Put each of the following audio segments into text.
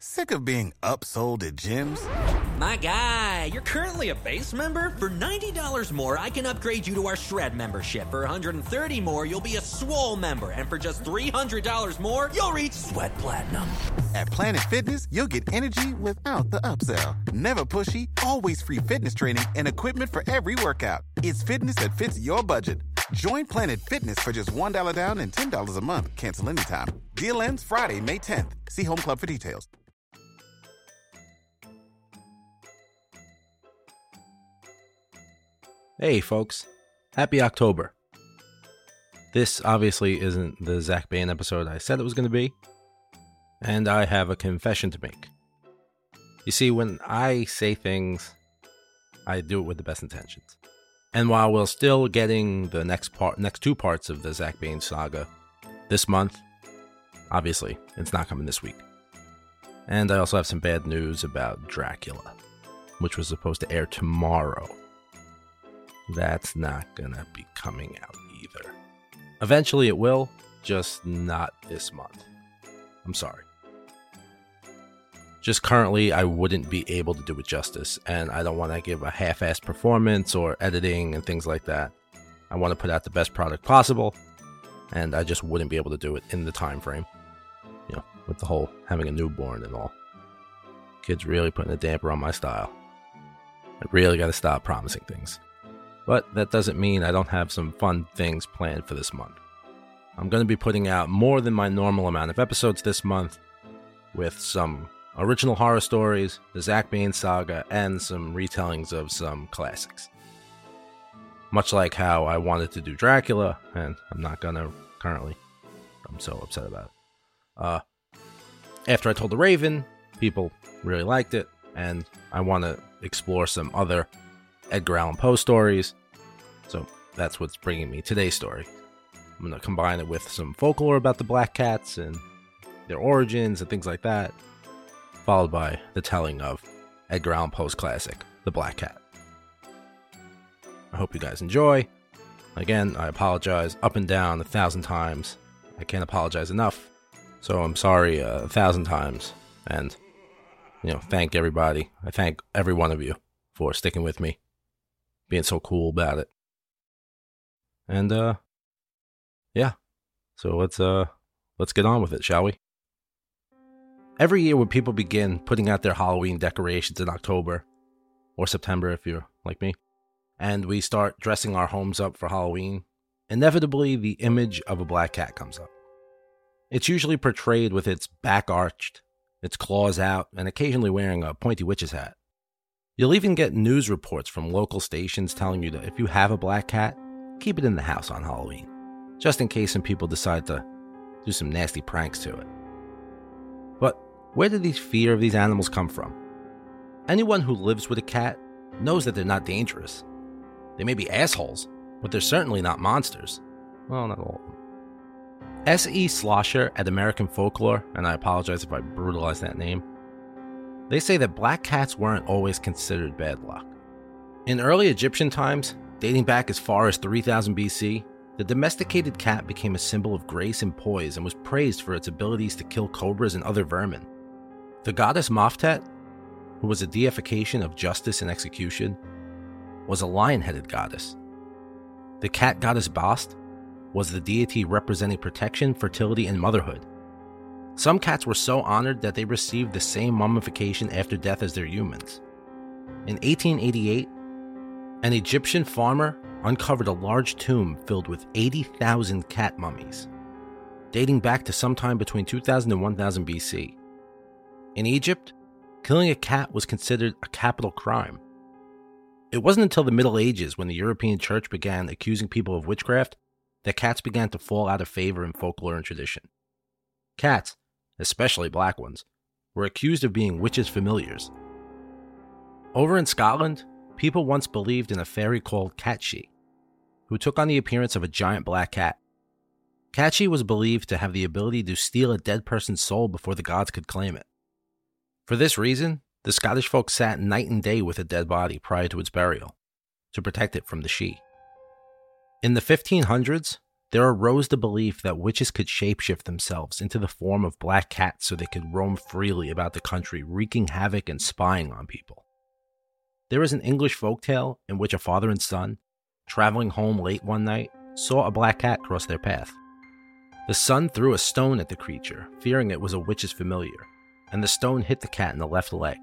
Sick of being upsold at gyms? My guy, you're currently a base member? For $90 more, I can upgrade you to our Shred membership. For $130 more, you'll be a Swole member. And for just $300 more, you'll reach Sweat Platinum. At Planet Fitness, you'll get energy without the upsell. Never pushy, always free fitness training and equipment for every workout. It's fitness that fits your budget. Join Planet Fitness for just $1 down and $10 a month. Cancel anytime. Deal ends Friday, May 10th. See Home Club for details. Hey folks, happy October. This obviously isn't the Zach Bain episode I said it was going to be, and I have a confession to make. You see, when I say things, I do it with the best intentions. And while we're still getting the next two parts of the Zach Bain saga this month, obviously it's not coming this week. And I also have some bad news about Dracula, which was supposed to air tomorrow. That's not gonna be coming out either. Eventually it will, just not this month. I'm sorry. Just currently, I wouldn't be able to do it justice, and I don't want to give a half-assed performance or editing and things like that. I want to put out the best product possible, and I just wouldn't be able to do it in the time frame. You know, with the whole having a newborn and all. Kids really putting a damper on my style. I really got to stop promising things. But that doesn't mean I don't have some fun things planned for this month. I'm going to be putting out more than my normal amount of episodes this month, with some original horror stories, the Zach Bain saga, and some retellings of some classics. Much like how I wanted to do Dracula, and I'm not going to currently. I'm so upset about it. After I told The Raven, people really liked it, and I want to explore some other Edgar Allan Poe stories, so that's what's bringing me today's story. I'm going to combine it with some folklore about the Black Cats and their origins and things like that, followed by the telling of Edgar Allan Poe's classic, The Black Cat. I hope you guys enjoy. Again, I apologize up and down 1,000 times. I can't apologize enough, so I'm sorry 1,000 times, and thank everybody. I thank every one of you for sticking with me, being so cool about it. And yeah, so let's get on with it, shall we? Every year when people begin putting out their Halloween decorations in October or September if you're like me, and we start dressing our homes up for Halloween, inevitably the image of a black cat comes up. It's usually portrayed with its back arched, its claws out, and occasionally wearing a pointy witch's hat. You'll even get news reports from local stations telling you that if you have a black cat, keep it in the house on Halloween, just in case some people decide to do some nasty pranks to it. But where did the fear of these animals come from? Anyone who lives with a cat knows that they're not dangerous. They may be assholes, but they're certainly not monsters. Well, not all of them. S.E. Slosher at American Folklore, and I apologize if I brutalized that name, they say that black cats weren't always considered bad luck. In early Egyptian times, dating back as far as 3000 BC, the domesticated cat became a symbol of grace and poise and was praised for its abilities to kill cobras and other vermin. The goddess Maftet, who was a deification of justice and execution, was a lion-headed goddess. The cat goddess Bast was the deity representing protection, fertility, and motherhood. Some cats were so honored that they received the same mummification after death as their humans. In 1888, an Egyptian farmer uncovered a large tomb filled with 80,000 cat mummies, dating back to sometime between 2000 and 1000 BC. In Egypt, killing a cat was considered a capital crime. It wasn't until the Middle Ages, when the European Church began accusing people of witchcraft, that cats began to fall out of favor in folklore and tradition. Cats, especially black ones, were accused of being witches' familiars. Over in Scotland, people once believed in a fairy called Catshi, who took on the appearance of a giant black cat. Catshi was believed to have the ability to steal a dead person's soul before the gods could claim it. For this reason, the Scottish folk sat night and day with a dead body prior to its burial, to protect it from the Sidhe. In the 1500s, there arose the belief that witches could shapeshift themselves into the form of black cats so they could roam freely about the country, wreaking havoc and spying on people. There is an English folktale in which a father and son, traveling home late one night, saw a black cat cross their path. The son threw a stone at the creature, fearing it was a witch's familiar, and the stone hit the cat in the left leg.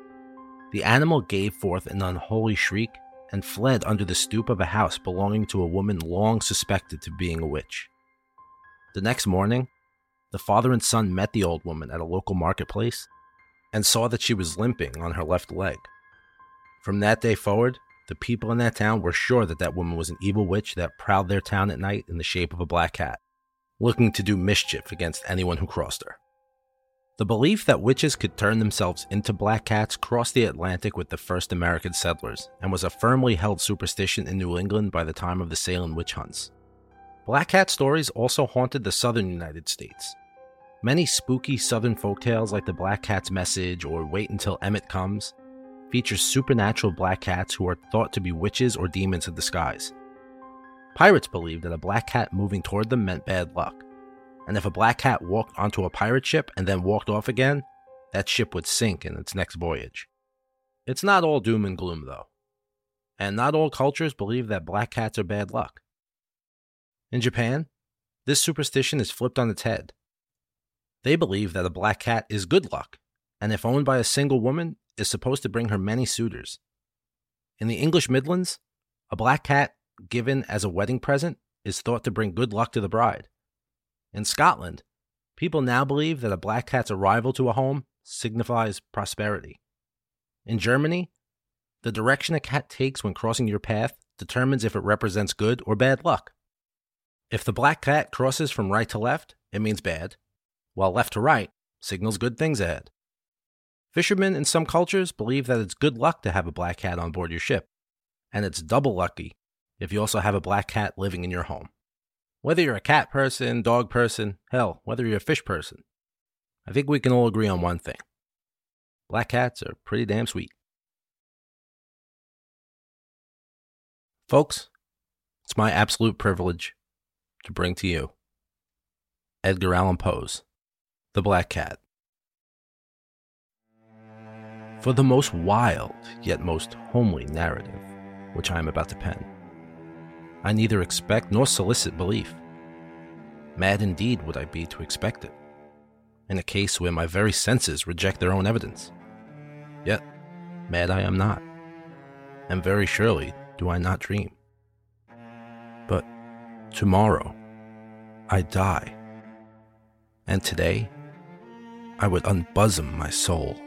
The animal gave forth an unholy shriek and fled under the stoop of a house belonging to a woman long suspected of being a witch. The next morning, the father and son met the old woman at a local marketplace and saw that she was limping on her left leg. From that day forward, the people in that town were sure that that woman was an evil witch that prowled their town at night in the shape of a black cat, looking to do mischief against anyone who crossed her. The belief that witches could turn themselves into black cats crossed the Atlantic with the first American settlers and was a firmly held superstition in New England by the time of the Salem witch hunts. Black cat stories also haunted the southern United States. Many spooky southern folktales like the Black Cat's Message or Wait Until Emmett Comes feature supernatural black cats who are thought to be witches or demons in disguise. Pirates believed that a black cat moving toward them meant bad luck, and if a black cat walked onto a pirate ship and then walked off again, that ship would sink in its next voyage. It's not all doom and gloom, though, and not all cultures believe that black cats are bad luck. In Japan, this superstition is flipped on its head. They believe that a black cat is good luck, and if owned by a single woman, is supposed to bring her many suitors. In the English Midlands, a black cat given as a wedding present is thought to bring good luck to the bride. In Scotland, people now believe that a black cat's arrival to a home signifies prosperity. In Germany, the direction a cat takes when crossing your path determines if it represents good or bad luck. If the black cat crosses from right to left, it means bad, while left to right signals good things ahead. Fishermen in some cultures believe that it's good luck to have a black cat on board your ship, and it's double lucky if you also have a black cat living in your home. Whether you're a cat person, dog person, hell, whether you're a fish person, I think we can all agree on one thing. Black cats are pretty damn sweet. Folks, it's my absolute privilege to bring to you Edgar Allan Poe's The Black Cat. For the most wild, yet most homely narrative which I am about to pen, I neither expect nor solicit belief. Mad indeed would I be to expect it, in a case where my very senses reject their own evidence. Yet, mad I am not, and very surely do I not dream. But tomorrow, I die, and today, I would unbosom my soul.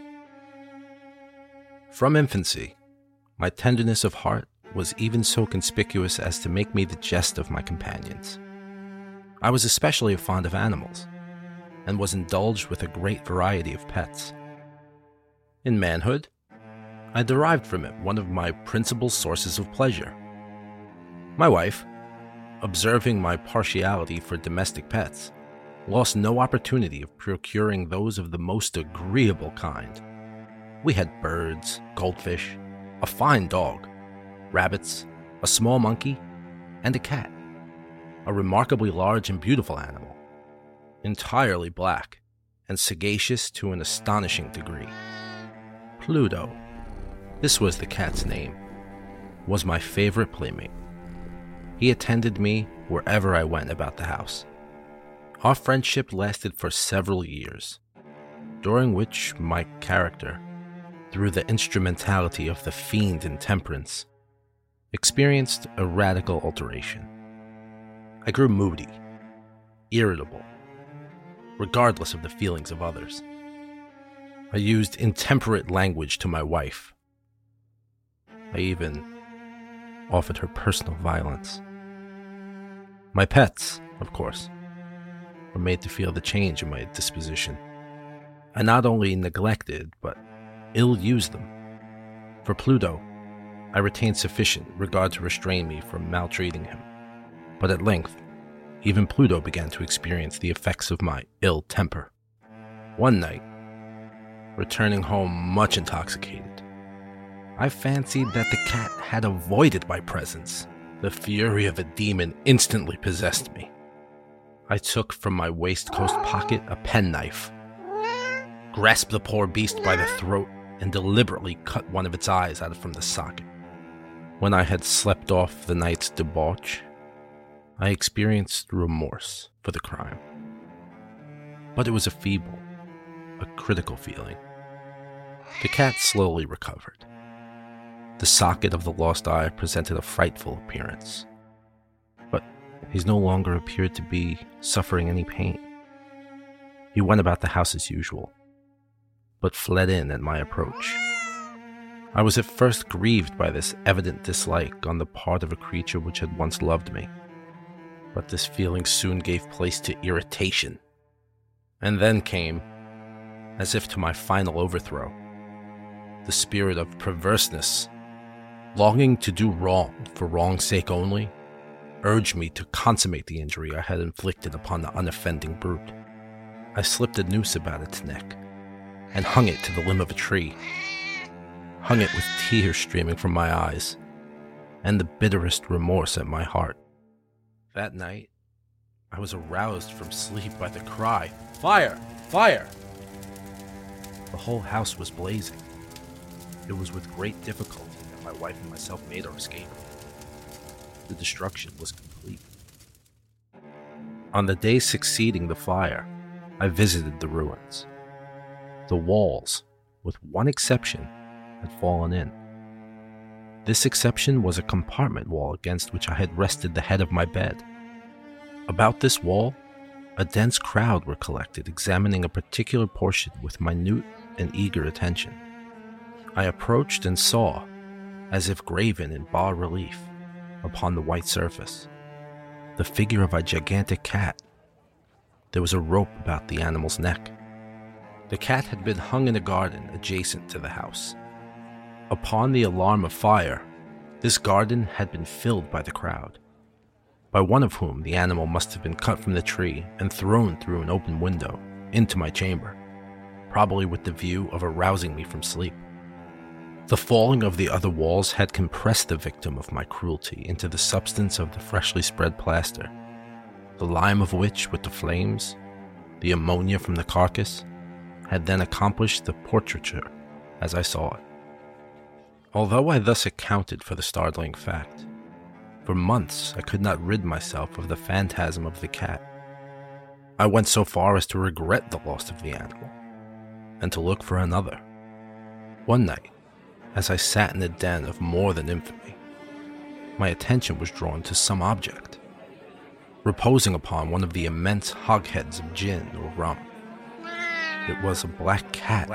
From infancy, my tenderness of heart was even so conspicuous as to make me the jest of my companions. I was especially fond of animals, and was indulged with a great variety of pets. In manhood, I derived from it one of my principal sources of pleasure. My wife, observing my partiality for domestic pets, lost no opportunity of procuring those of the most agreeable kind. We had birds, goldfish, a fine dog, rabbits, a small monkey, and a cat, a remarkably large and beautiful animal, entirely black and sagacious to an astonishing degree. Pluto, this was the cat's name, was my favorite playmate. He attended me wherever I went about the house. Our friendship lasted for several years, during which my character, through the instrumentality of the fiend intemperance, experienced a radical alteration. I grew moody, irritable, regardless of the feelings of others. I used intemperate language to my wife. I even offered her personal violence. My pets, of course, were made to feel the change in my disposition. I not only neglected, but ill-used them. For Pluto, I retained sufficient regard to restrain me from maltreating him. But at length, even Pluto began to experience the effects of my ill temper. One night, returning home much intoxicated, I fancied that the cat had avoided my presence. The fury of a demon instantly possessed me. I took from my waistcoat pocket a penknife, grasped the poor beast by the throat, and deliberately cut one of its eyes out from the socket. When I had slept off the night's debauch, I experienced remorse for the crime. But it was a feeble, a critical feeling. The cat slowly recovered. The socket of the lost eye presented a frightful appearance, but he no longer appeared to be suffering any pain. He went about the house as usual, but fled in at my approach. I was at first grieved by this evident dislike on the part of a creature which had once loved me, but this feeling soon gave place to irritation, and then came, as if to my final overthrow, the spirit of perverseness. Longing to do wrong for wrong's sake only, urged me to consummate the injury I had inflicted upon the unoffending brute. I slipped a noose about its neck and hung it to the limb of a tree, hung it with tears streaming from my eyes and the bitterest remorse at my heart. That night, I was aroused from sleep by the cry, "Fire! Fire!" The whole house was blazing. It was with great difficulty that my wife and myself made our escape. The destruction was complete. On the day succeeding the fire, I visited the ruins. The walls, with one exception, had fallen in. This exception was a compartment wall against which I had rested the head of my bed. About this wall, a dense crowd were collected, examining a particular portion with minute and eager attention. I approached and saw, as if graven in bas-relief upon the white surface, the figure of a gigantic cat. There was a rope about the animal's neck. The cat had been hung in a garden adjacent to the house. Upon the alarm of fire, this garden had been filled by the crowd, by one of whom the animal must have been cut from the tree and thrown through an open window into my chamber, probably with the view of arousing me from sleep. The falling of the other walls had compressed the victim of my cruelty into the substance of the freshly spread plaster, the lime of which, with the flames, the ammonia from the carcass, had then accomplished the portraiture as I saw it. Although I thus accounted for the startling fact, for months I could not rid myself of the phantasm of the cat. I went so far as to regret the loss of the animal, and to look for another. One night, as I sat in the den of more than infamy, my attention was drawn to some object, reposing upon one of the immense hogsheads of gin or rum. It was a black cat,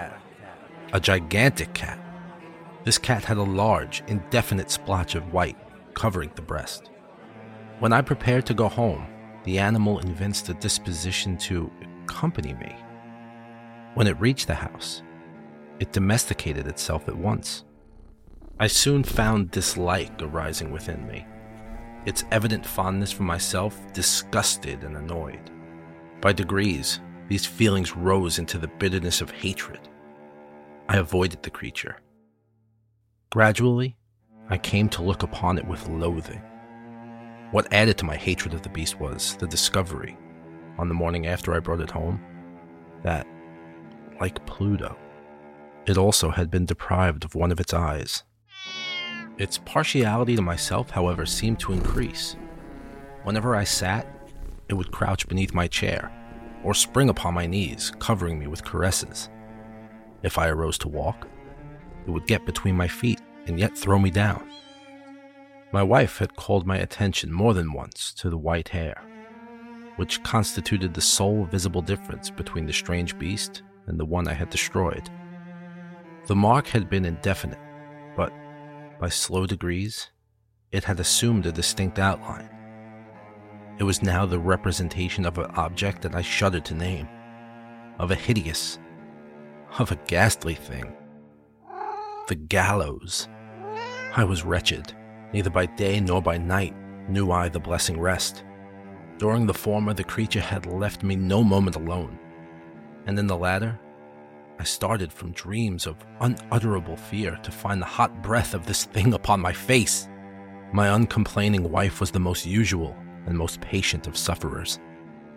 a gigantic cat. This cat had a large, indefinite splotch of white covering the breast. When I prepared to go home, the animal evinced a disposition to accompany me. When it reached the house, it domesticated itself at once. I soon found dislike arising within me. Its evident fondness for myself disgusted and annoyed. By degrees, these feelings rose into the bitterness of hatred. I avoided the creature. Gradually, I came to look upon it with loathing. What added to my hatred of the beast was the discovery, on the morning after I brought it home, that, like Pluto, it also had been deprived of one of its eyes. Its partiality to myself, however, seemed to increase. Whenever I sat, it would crouch beneath my chair, or spring upon my knees, covering me with caresses. If I arose to walk, it would get between my feet and yet throw me down. My wife had called my attention more than once to the white hair, which constituted the sole visible difference between the strange beast and the one I had destroyed. The mark had been indefinite, but by slow degrees, it had assumed a distinct outline. It was now the representation of an object that I shuddered to name, of a hideous, of a ghastly thing. The gallows. I was wretched. Neither by day nor by night knew I the blessing rest. During the former, the creature had left me no moment alone, and in the latter, I started from dreams of unutterable fear to find the hot breath of this thing upon my face. My uncomplaining wife was the most usual and most patient of sufferers.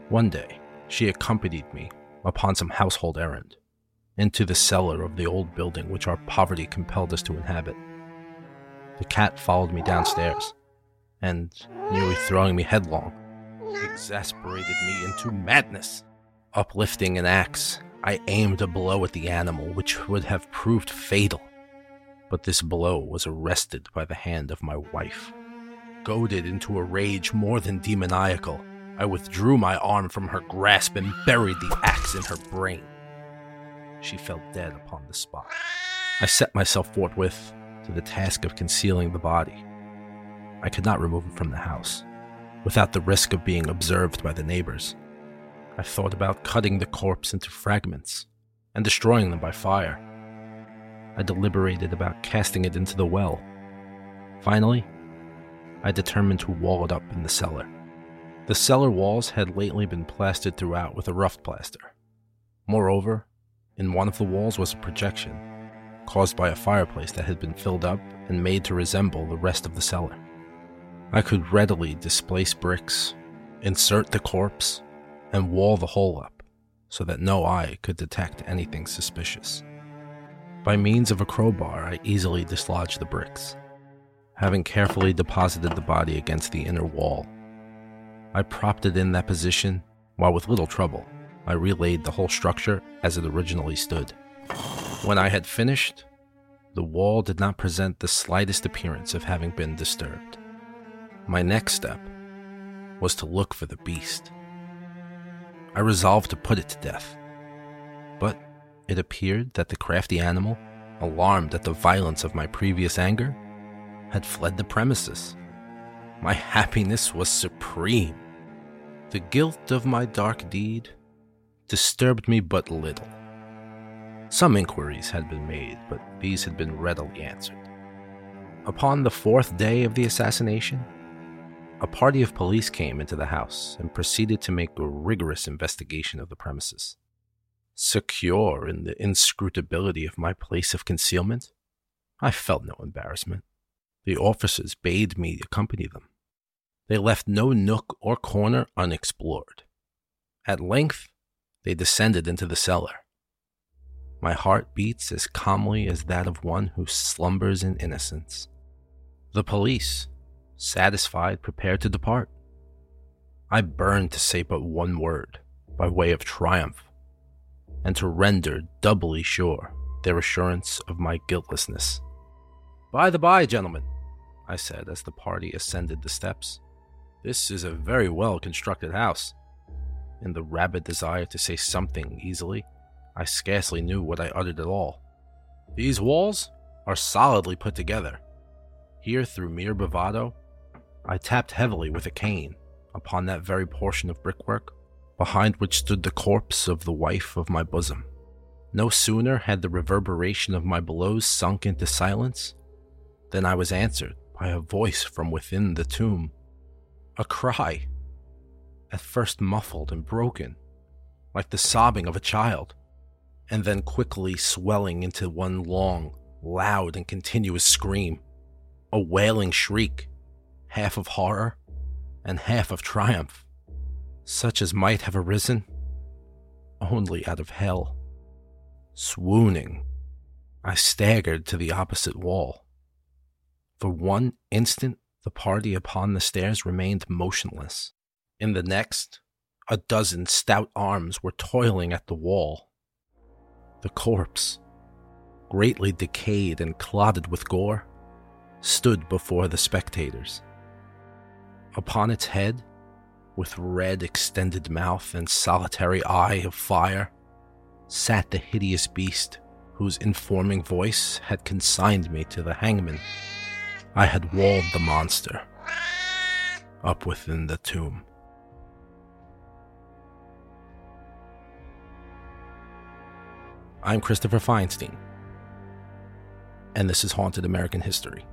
One day, she accompanied me upon some household errand into the cellar of the old building which our poverty compelled us to inhabit. The cat followed me downstairs, and, nearly throwing me headlong, exasperated me into madness. Uplifting an axe, I aimed a blow at the animal which would have proved fatal, but this blow was arrested by the hand of my wife. Goaded into a rage more than demoniacal, I withdrew my arm from her grasp and buried the axe in her brain. She fell dead upon the spot. I set myself forthwith to the task of concealing the body. I could not remove it from the house, without the risk of being observed by the neighbors. I thought about cutting the corpse into fragments and destroying them by fire. I deliberated about casting it into the well. Finally, I determined to wall it up in the cellar. The cellar walls had lately been plastered throughout with a rough plaster. Moreover, in one of the walls was a projection, caused by a fireplace that had been filled up and made to resemble the rest of the cellar. I could readily displace bricks, insert the corpse, and wall the hole up, so that no eye could detect anything suspicious. By means of a crowbar, I easily dislodged the bricks. Having carefully deposited the body against the inner wall, I propped it in that position, while with little trouble, I relaid the whole structure as it originally stood. When I had finished, the wall did not present the slightest appearance of having been disturbed. My next step was to look for the beast. I resolved to put it to death, but it appeared that the crafty animal, alarmed at the violence of my previous anger, had fled the premises. My happiness was supreme. The guilt of my dark deed disturbed me but little. Some inquiries had been made, but these had been readily answered. Upon the 4th day of the assassination, a party of police came into the house and proceeded to make a rigorous investigation of the premises. Secure in the inscrutability of my place of concealment, I felt no embarrassment. The officers bade me accompany them. They left no nook or corner unexplored. At length, they descended into the cellar. My heart beats as calmly as that of one who slumbers in innocence. The police, satisfied, prepared to depart. I burned to say but one word, by way of triumph, and to render doubly sure their assurance of my guiltlessness. "By the by, gentlemen," I said as the party ascended the steps, "this is a very well-constructed house." In the rabid desire to say something easily, I scarcely knew what I uttered at all. "These walls are solidly put together." Here, through mere bravado, I tapped heavily with a cane upon that very portion of brickwork behind which stood the corpse of the wife of my bosom. No sooner had the reverberation of my blows sunk into silence than I was answered by a voice from within the tomb. A cry, at first muffled and broken, like the sobbing of a child, and then quickly swelling into one long, loud, and continuous scream. A wailing shriek, half of horror and half of triumph, such as might have arisen only out of hell. Swooning, I staggered to the opposite wall. For one instant, the party upon the stairs remained motionless. In the next, a dozen stout arms were toiling at the wall. The corpse, greatly decayed and clotted with gore, stood before the spectators. Upon its head, with red extended mouth and solitary eye of fire, sat the hideous beast whose informing voice had consigned me to the hangman. I had walled the monster up within the tomb. I'm Christopher Feinstein, and this is Haunted American History.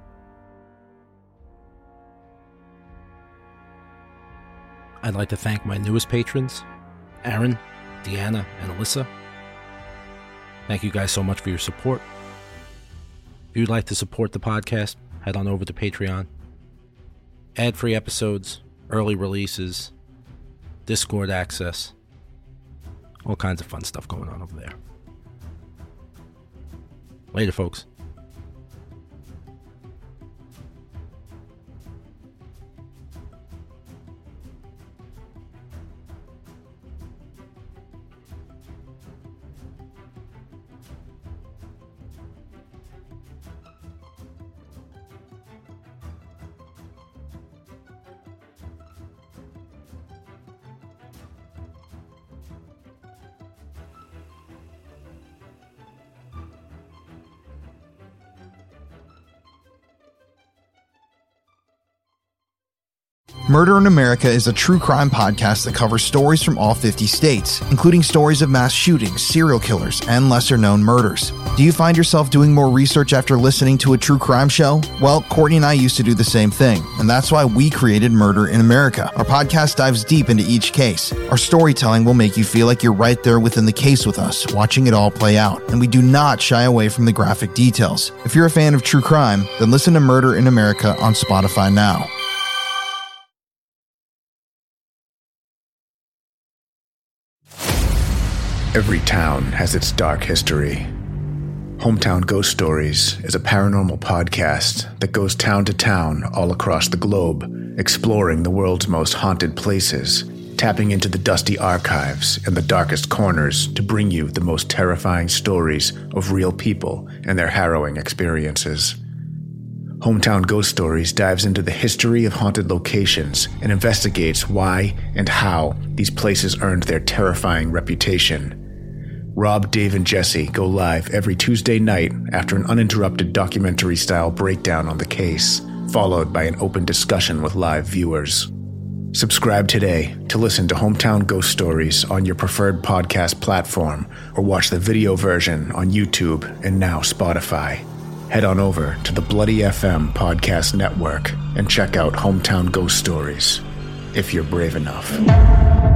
I'd like to thank my newest patrons, Aaron, Deanna, and Alyssa. Thank you guys so much for your support. If you'd like to support the podcast, head on over to Patreon. Ad-free episodes, early releases, Discord access, all kinds of fun stuff going on over there. Later, folks. Murder in America is a true crime podcast that covers stories from all 50 states, including stories of mass shootings, serial killers, and lesser-known murders. Do you find yourself doing more research after listening to a true crime show? Well, Courtney and I used to do the same thing, and that's why we created Murder in America. Our podcast dives deep into each case. Our storytelling will make you feel like you're right there within the case with us, watching it all play out, and we do not shy away from the graphic details. If you're a fan of true crime, then listen to Murder in America on Spotify now. Every town has its dark history. Hometown Ghost Stories is a paranormal podcast that goes town to town all across the globe, exploring the world's most haunted places, tapping into the dusty archives and the darkest corners to bring you the most terrifying stories of real people and their harrowing experiences. Hometown Ghost Stories dives into the history of haunted locations and investigates why and how these places earned their terrifying reputation. Rob, Dave, and Jesse go live every Tuesday night after an uninterrupted documentary-style breakdown on the case, followed by an open discussion with live viewers. Subscribe today to listen to Hometown Ghost Stories on your preferred podcast platform, or watch the video version on YouTube and now Spotify. Head on over to the Bloody FM Podcast Network and check out Hometown Ghost Stories, if you're brave enough.